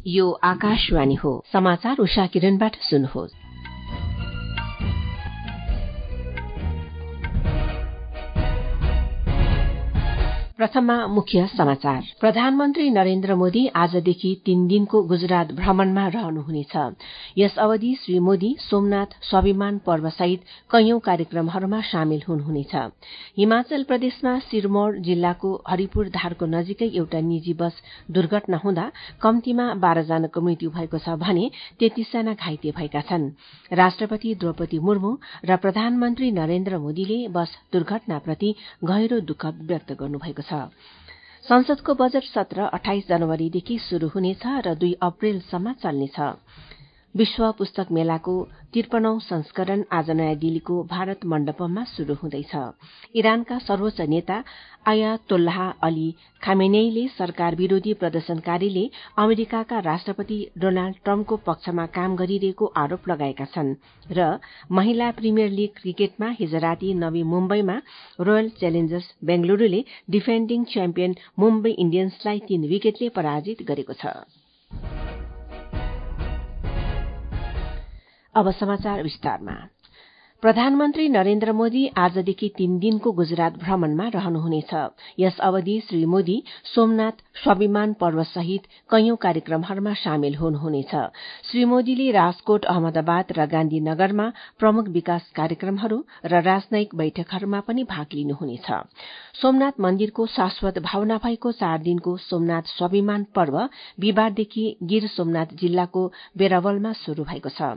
यो आकाशवाणी हो। समाचार उषा किरणबाट सुन्नुहोस्। प्रथममा मुख्य समाचार। प्रधानमन्त्री नरेन्द्र मोदी आजदेखि 3 दिनको गुजरात भ्रमणमा रहनुहुनेछ। यस अवधि श्री मोदी सोमनाथ स्वाभिमान पर्वसहित कैयौं कार्यक्रमहरूमा सामेल हुनुहुनेछ। हिमाचल प्रदेशमा सिरमौर जिल्लाको हरिपुर धारको नजिकै एउटा निजी बस दुर्घटना हुँदा कम्तीमा 12 जनाको मृत्यु भएको छ भने 33 जना घाइते भएका छन्। राष्ट्रपति द्रौपदी मुर्मू र प्रधानमन्त्री नरेन्द्र मोदीले बस दुर्घटनाप्रति गहिरो दुःख व्यक्त गर्नुभएको छ। संसदको बजट सत्र 28 जनवरीदेखि शुरू हुनेछ र 2 अप्रेलसम्म चल्नेछ। विश्व पुस्तक मेलाको 53औं संस्करण आज नयाँ दिल्लीको भारत मण्डपममा शुरू हुँदैछ। इरानका सर्वोच्च नेता आयातोल्लाह अली खामेनेईले सरकार विरोधी प्रदर्शनकारीले अमेरिकाका राष्ट्रपति डोनाल्ड ट्रम्पको पक्षमा काम गरिरहेको आरोप लगाएका छन् र महिला प्रिमियर लीग क्रिकेटमा हिज राति नवी मुम्बईमा रोयल च्यालेन्जर्स बेंगलुरूले डिफेन्डिङ च्याम्पियन मुम्बई इण्डियन्सलाई 3 विकेटले पराजित गरेको छ। अब समाचार विस्तारमा। प्रधानमन्त्री नरेन्द्र मोदी आजदेखि 3 दिनको गुजरात भ्रमणमा रहनुहुनेछ। यस अवधि श्री मोदी सोमनाथ स्वाभिमान पर्वसहित कैयौं कार्यक्रमहरूमा सामेल हुनुहुनेछ। श्री मोदीले राजकोट, अहमदाबाद र गान्धीनगरमा प्रमुख विकास कार्यक्रमहरू र राजनयिक बैठकहरूमा पनि भाग लिनुहुनेछ। सोमनाथ मन्दिरको शाश्वत भावना भएको 4 दिनको सोमनाथ स्वाभिमान पर्व बिहिबारदेखि गिर सोमनाथ जिल्लाको बेरावलमा शुरू भएको छ।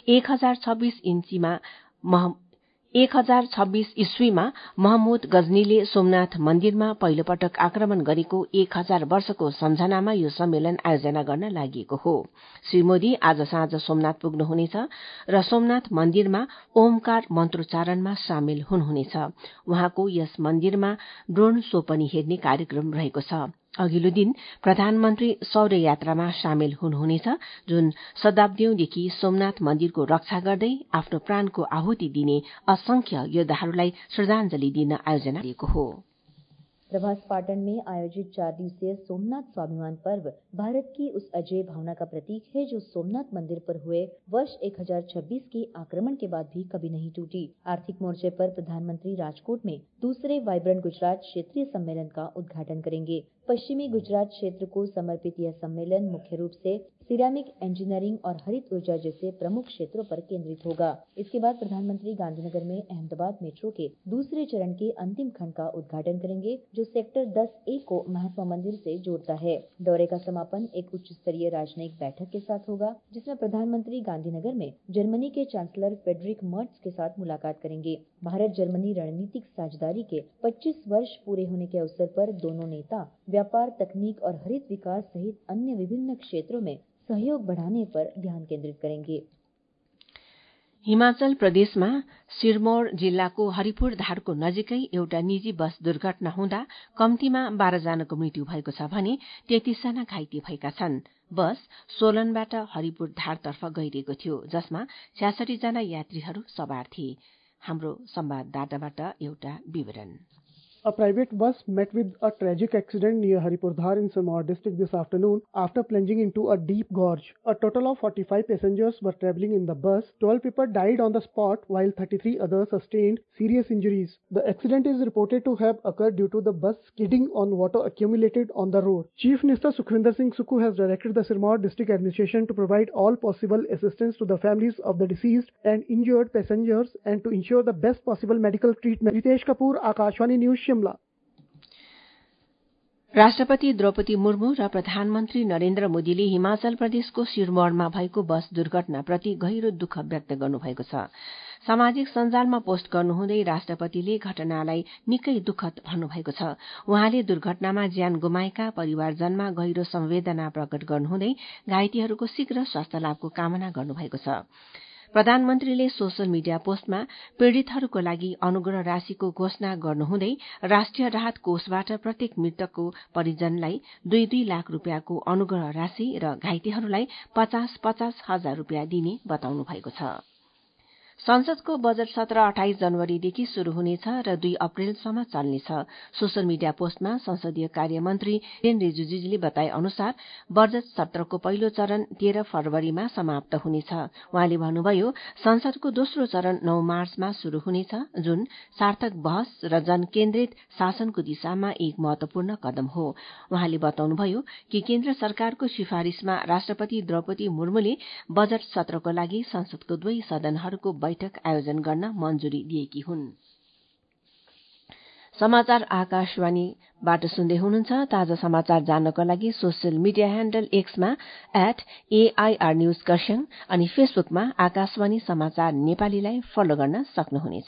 1026 ईस्वीमा महमूद गजनीले सोमनाथ मन्दिरमा पहिलो पटक आक्रमण गरेको 1000 वर्षको सम्झनामा यो सम्मेलन आयोजना गर्न लागि हो। श्री मोदी आज साँझ सोमनाथ पुग्नुहुनेछ र सोमनाथ मन्दिरमा ओमकार मन्त्रोच्चारणमा सामेल हुनुहुनेछ। उहाँको यस मन्दिरमा ड्रोन शो पनि हेर्ने कार्यक्रम रहेको छ। अघिल्लो दिन प्रधानमन्त्री शौर्य यात्रामा सामेल हुनुहुनेछ, जुन शताब्दीदेखि सोमनाथ मन्दिरको रक्षा गर्दै आफ्नो प्राणको आहुति दिने असंख्य योद्धाहरूलाई श्रद्धांजलि दिन आयोजना गरिएको हो। प्रभास पाटन में आयोजित 4 दिवसीय सोमनाथ स्वाभिमान पर्व भारत की उस अजय भावना का प्रतीक है जो सोमनाथ मंदिर पर हुए वर्ष 1026 के आक्रमण के बाद भी कभी नहीं टूटी। आर्थिक मोर्चे पर प्रधानमंत्री राजकोट में दूसरे वाइब्रेंट गुजरात क्षेत्रीय सम्मेलन का उद्घाटन करेंगे। पश्चिमी गुजरात क्षेत्र को समर्पित यह सम्मेलन मुख्य रूप से सिरेमिक इंजीनियरिंग और हरित ऊर्जा जैसे प्रमुख क्षेत्रों पर केंद्रित होगा। इसके बाद प्रधानमंत्री गांधीनगर में अहमदाबाद मेट्रो के दूसरे चरण के अंतिम खंड का उद्घाटन करेंगे, जो सेक्टर 10A को महात्मा मंदिर से जोड़ता है। दौरे का समापन एक उच्च स्तरीय राजनयिक बैठक के साथ होगा, जिसमें प्रधानमंत्री गांधीनगर में जर्मनी के चांसलर फ्रेडरिक मर्ट्ज के साथ मुलाकात करेंगे। भारत जर्मनी रणनीतिक साझेदारी के 25 वर्ष पूरे होने के अवसर पर दोनों नेता व्यापार, तकनीक और हरित विकास सहित अन्य विभिन्न क्षेत्रों में सहयोग बढ़ाने पर ध्यान केंद्रित करेंगे। हिमाचल प्रदेशमा सिरमौर जिल्लाको हरिपुर धारको नजिकै एउटा निजी बस दुर्घटना हुँदा कम्तीमा 12 जनाको मृत्यु भएको छ भने 33 जना घाइते भएका छन्। बस सोलनबाट हरिपुर धारतर्फ गइरहेको थियो, जसमा 66 जना यात्रीहरू सवार थिए। हाम्रो संवाददाताबाट एउटा विवरण। A private bus met with a tragic accident near Haripurdhar in Sirmaur district this afternoon after plunging into a deep gorge. A total of 45 passengers were travelling in the bus. 12 people died on the spot while 33 others sustained serious injuries. The accident is reported to have occurred due to the bus skidding on water accumulated on the road. Chief Minister Sukhwinder Singh Sukhu has directed the Sirmaur district administration to provide all possible assistance to the families of the deceased and injured passengers and to ensure the best possible medical treatment. Ritesh Kapoor, Akashvani News, Shimla. राष्ट्रपति द्रौपदी मुर्मू र प्रधानमन्त्री नरेन्द्र मोदीले हिमाचल प्रदेशको सिरमौरमा भएको बस दुर्घटनाप्रति गहिरो दुःख व्यक्त गर्नुभएको छ। सामाजिक सञ्जालमा पोस्ट गर्नुहुँदै राष्ट्रपतिले घटनालाई निकै दुःखद भन्नुभएको छ। उहाँले दुर्घटनामा ज्यान गुमाएका परिवारजनमा गहिरो संवेदना प्रकट गर्नुहुँदै घाइतेहरूको शीघ्र स्वास्थ्य लाभको कामना गर्नुभएको छ। प्रधानमन्त्रीले सोशल मीडिया पोस्टमा पीड़ितहरूको लागि अनुग्रह राशिको घोषणा गर्नुहुँदै राष्ट्रिय राहत कोषबाट प्रत्येक मृतकको परिजनलाई 2-2 लाख रुपियाँको अनुग्रह राशि र घाइतेहरूलाई 50-50 हजार रुपियाँ दिने बताउनु भएको छ। संसदको बजेट सत्र 28 जनवरीदेखि शुरू हुनेछ र 2 अप्रेलसम्म चल्नेछ। सोशल मिडिया पोस्टमा संसदीय कार्य मन्त्री किरेन रिजिजुले बताए अनुसार बजेट सत्रको पहिलो चरण 13 फरवरीमा समाप्त हुनेछ। उहाँले भन्नुभयो संसदको दोस्रो चरण 9 मार्चमा शुरू हुनेछ, जुन सार्थक बहस र जनकेन्द्रित शासनको दिशामा एक महत्वपूर्ण कदम हो। उहाँले बताउनुभयो कि केन्द्र सरकारको सिफारिशमा राष्ट्रपति द्रौपदी मुर्मुले बजेट सत्रको लागि संसदको दुवै सदनहरूको बैठक आयोजन गर्न मन्जुरी दिएकी हुन्। समाचार आकाशवाणीबाट सुन्दै हुनुहुन्छ। ताजा समाचार जान्नको लागि सोशल मिडिया ह्यान्डल एक्समा @AIR न्यूज खरसाङ अनि फेसबुकमा आकाशवाणी समाचार नेपालीलाई फलो गर्न सक्नुहुनेछ।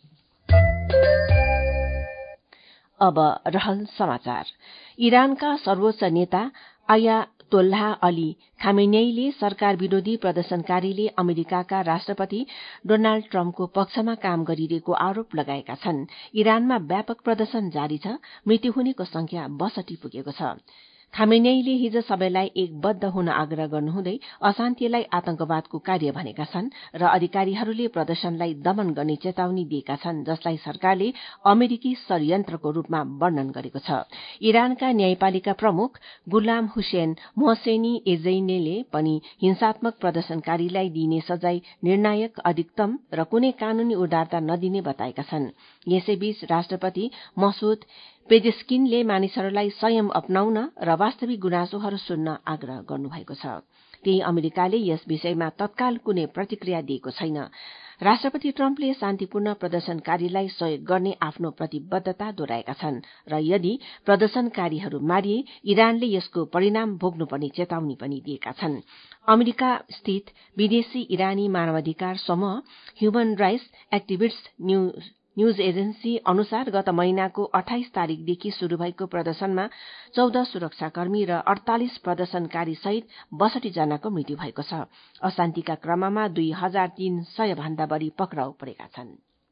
अब रहल समाचार। इरानका सर्वोच्च नेता आयातोल्लाह अली खामेनेईले सरकार विरोधी प्रदर्शनकारीले अमेरिकाका राष्ट्रपति डोनाल्ड ट्रम्पको पक्षमा काम गरिरहेको आरोप लगाएका छन्। इरानमा व्यापक प्रदर्शन जारी छ। मृत्यु हुनेको संख्या 62 पुगेको छ। खामेनेईले हिज सबैलाई एकबद्ध हुन आग्रह गर्नुहुँदै अशान्तिलाई आतंकवादको कार्य भनेका छन् र अधिकारीहरूले प्रदर्शनलाई दमन गर्ने चेतावनी दिएका छन्, जसलाई सरकारले अमेरिकी षड्यन्त्रको रूपमा वर्णन गरेको छ। इरानका न्यायपालिका प्रमुख गुलाम हुसैन मोहसेनी एजैनेले पनि हिंसात्मक प्रदर्शनकारीलाई दिइने सजाय निर्णायक, अधिकतम र कुनै कानूनी उदारता नदिने बताएका छन्। यसैबीच राष्ट्रपति मसूद पेजेस्किनले मानिसहरूलाई संयम अपनाउन र वास्तविक गुनासोहरू सुन्न आग्रह गर्नुभएको छ। त्यही अमेरिकाले यस विषयमा तत्काल कुनै प्रतिक्रिया दिएको छैन। राष्ट्रपति ट्रम्पले शान्तिपूर्ण प्रदर्शनकारीलाई सहयोग गर्ने आफ्नो प्रतिबद्धता दोहोऱ्याएका छन् र यदि प्रदर्शनकारीहरू मारिए इरानले यसको परिणाम भोग्नुपर्ने चेतावनी पनि दिएका छन्। अमेरिका स्थित विदेशी इरानी मानवाधिकार समूह human rights activist news agency अनुसार गत महिनाको 28 तारिकदेखि शुरू भएको प्रदर्शनमा 14 सुरक्षाकर्मी र 48 प्रदर्शनकारी सहित 62 जनाको मृत्यु भएको छ। अशान्तिका क्रममा 2300 भन्दा बढी पक्राउ परेका छन्।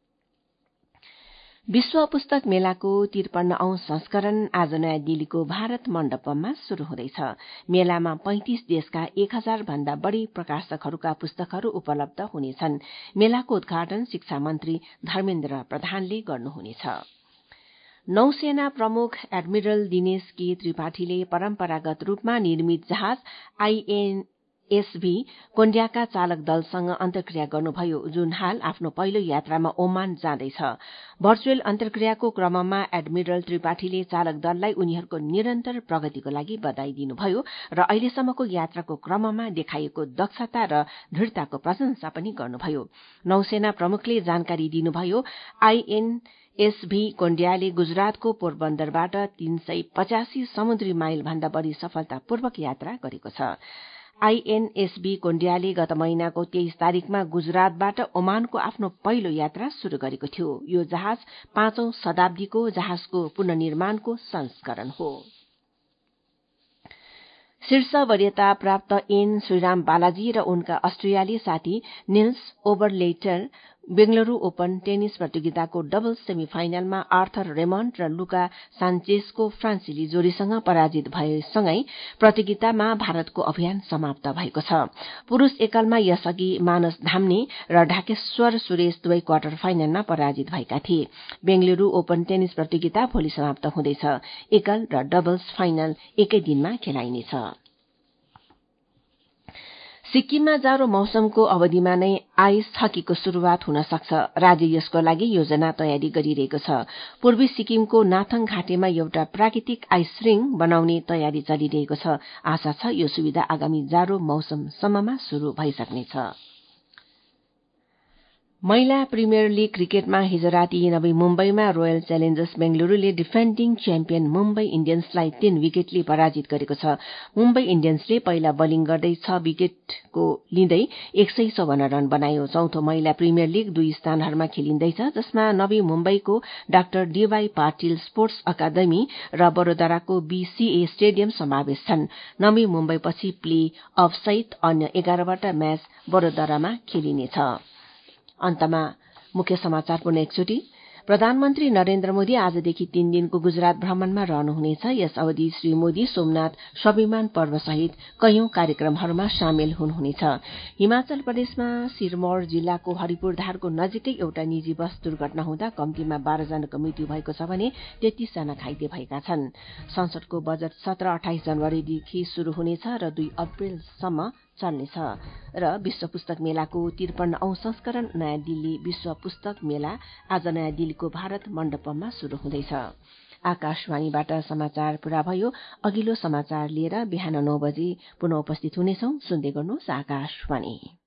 विश्व पुस्तक मेलाको 53औं संस्करण आज नयाँ दिल्लीको भारत मण्डपममा शुरू हुँदैछ। मेलामा 35 देशका 1000 भन्दा बढ़ी प्रकाशकहरूका पुस्तकहरू उपलब्ध हुनेछन्। मेलाको उद्घाटन शिक्षा मन्त्री धर्मेन्द्र प्रधानले गर्नुहुनेछ। नौसेना प्रमुख एडमिरल दिनेश के त्रिपाठीले परम्परागत रूपमा निर्मित जहाज INSV कोन्ड्याका चालक दलसँग अन्तर्क्रिया गर्नुभयो, जुन हाल आफ्नो पहिलो यात्रामा ओमान जाँदैछ। भर्चुअल अन्तर्क्रियाको क्रममा एडमिरल त्रिपाठीले चालक दललाई उनीहरूको निरन्तर प्रगतिको लागि बधाई दिनुभयो र अहिलेसम्मको यात्राको क्रममा देखाइएको दक्षता र दृढताको प्रशंसा पनि गर्नुभयो। नौसेना प्रमुखले जानकारी दिनुभयो INSV कोन्ड्याले गुजरातको पोरबन्दरबाट 385 समुद्री माइल भन्दा बढ़ी सफलतापूर्वक यात्रा गरेको छ। INSV कोन्ड्याले गत महिनाको 23 तारिकमा गुजरातबाट ओमानको आफ्नो पहिलो यात्रा शुरू गरेको थियो। यो जहाज 5औं शताब्दीको जहाजको पुनर्निर्माणको संस्करण हो। शीर्ष वरीयता प्राप्त एन श्रीराम बालाजी र उनका अस्ट्रेलियाली साथी Nils Oberleitner Bengaluru Open tennis प्रतियोगिताको डबल्स सेमिफाइनलमा आर्थर रेमन्ड र लुका सान्चेजको फ्रान्सेली जोड़ीसँग पराजित भएसँगै प्रतियोगितामा भारतको अभियान समाप्त भएको छ। पुरूष एकलमा यसअघि मानस धाम्ने र ढाकेश्वर सुरेश दुवै क्वार्टर फाइनलमा पराजित भएका थिए। बेंगलुरू ओपन टेनिस प्रतियोगिता भोलि समाप्त हुँदैछ। एकल र डबल्स फाइनल एकै दिनमा खेलाइनेछ। सिक्किममा जाडो मौसमको अवधिमा नै आइस हकीको शुरूआत हुन सक्छ। राज्य यसको लागि योजना तयारी गरिरहेको छ। पूर्वी सिक्किमको नाथङ घाटीमा एउटा प्राकृतिक आइस रिङ बनाउने तयारी चलिरहेको छ। आशा छ यो सुविधा आगामी जाडो मौसमसम्ममा शुरू भइसक्नेछ। महिला प्रिमियर लीग क्रिकेटमा हिज राति नवी मुम्बईमा रोयल च्यालेन्जर्स बेंगलुरूले डिफेन्डिङ च्याम्पियन मुम्बई इण्डियन्सलाई 3 विकेटले पराजित गरेको छ। मुम्बई इण्डियन्सले पहिला बलिङ गर्दै 6 विकेटको लिँदै 154 रन बनायो। चौथो महिला प्रिमियर लीग 2 स्थानहरूमा खेलिँदैछ, जसमा नवी मुम्बईको doctor DY Patil sports academy र बडोदराको BCA स्टेडियम समावेश छन्। नवी मुम्बईपछि प्ले अफ सहित अन्य 11वटा म्याच बडोदरामा खेलिनेछ। अन्तमा मुख्य समाचार पुनः एकचोटि। प्रधानमन्त्री नरेन्द्र मोदी आजदेखि 3 दिनको गुजरात भ्रमणमा रहनुहुनेछ। यस अवधि श्री मोदी सोमनाथ स्वाभिमान पर्व सहित कैयौं कार्यक्रमहरूमा सामेल हुनुहुनेछ। हिमाचल प्रदेशमा सिरमौर जिल्लाको हरिपुरधारको नजिकै एउटा निजी बस दुर्घटना हुँदा कम्तीमा 12 जनाको मृत्यु भएको छ भने 33 जना घाइते भएका छन्। संसदको बजेट सत्र 28 जनवरीदेखि शुरू हुनेछ र 2 अप्रेलसम्म चल्नेछ र विश्व पुस्तक मेलाको 53औं संस्करण नयाँ दिल्ली विश्व पुस्तक मेला आज नयाँ दिल्लीको भारत मण्डपममा शुरू हुँदैछ। आकाशवाणीबाट समाचार पूरा भयो। अघिल्लो समाचार लिएर बिहान 9 बजे पुनः उपस्थित हुनेछौं। सुन्दै गर्नुहोस् आकाशवाणी।